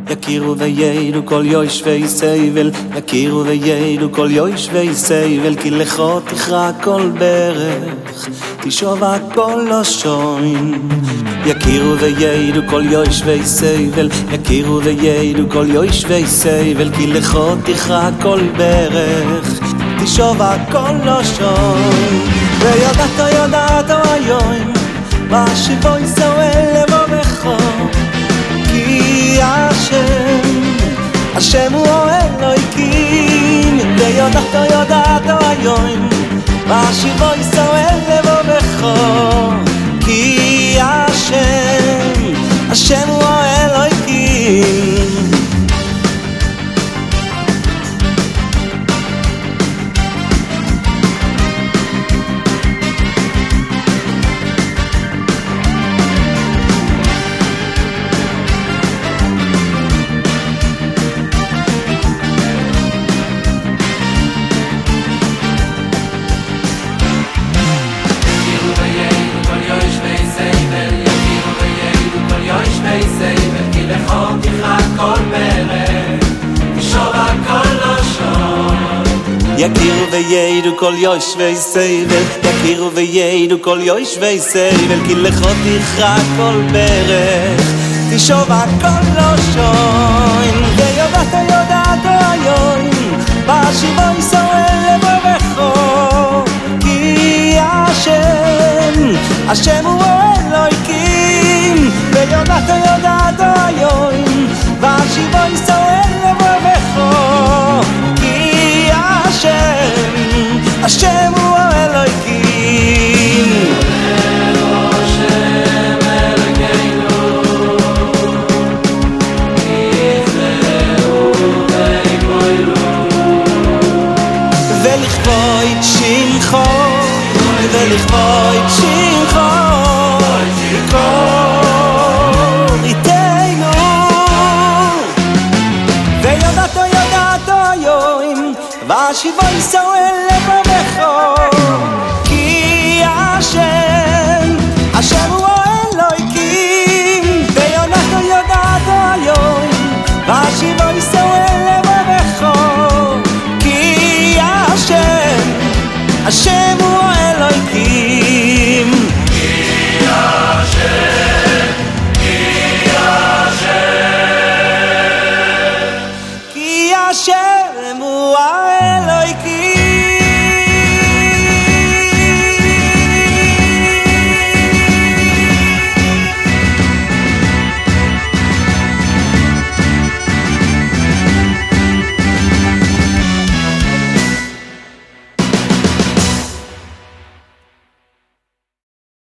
יכירו וידעו כל יושבי סבל, יכירו וידעו כל יושבי סבל, כי לך תכרע כל ברך, תשוב הכל לשון. יכירו וידעו כל יושבי סבל, יכירו וידעו כל יושבי סבל, כי לך תכרע כל ברך, תשוב הכל לשון. וידעת היום, בשיבו ישראל לבובך, כי השם הוא אלוהים. וידעת היום, בשיבו ישראל לבובך, כי השם הוא אלוהים. יכירו וידעו כל יושבי סבל, יכירו וידעו כל יושבי סבל, כי לך תכרע כל ברך, תשוב הכל לשון. וידעת היום, בשיבו ישראל לבובך, כי השם הוא אלוהים. וידעת היום, בשיבו ישראל לבובך, השם הוא אלוהים. השם אלוהינו, יזרעו ויגדלו, ולכבוד שמך, ולכבוד שמך, קוריתנו. וידעת היום, בשיבו ישראל לבובך,